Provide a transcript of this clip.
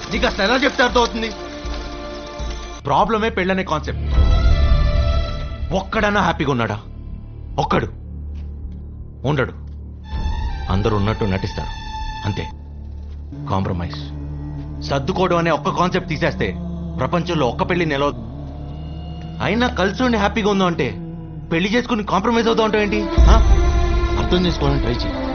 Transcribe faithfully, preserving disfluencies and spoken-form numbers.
నీకు అసలు ఎలా చెప్తే అర్థం అవుతుంది? ప్రాబ్లమే పెళ్ళనే కాన్సెప్ట్. ఒక్కడన్నా హ్యాపీగా ఉన్నాడా? ఒక్కడు ఉండడు. అందరూ ఉన్నట్టు నటిస్తారు అంతే. కాంప్రమైజ్, సర్దుకోవడం అనే ఒక్క కాన్సెప్ట్ తీసేస్తే ప్రపంచంలో ఒక్క పెళ్లి నిలవ. అయినా కలిసి ఉండి హ్యాపీగా ఉందాం అంటే పెళ్లి చేసుకుని కాంప్రమైజ్ అవుతాం అంటే ఏంటి? ఆ? అర్థం చేసుకోవడానికి ట్రై చేయి.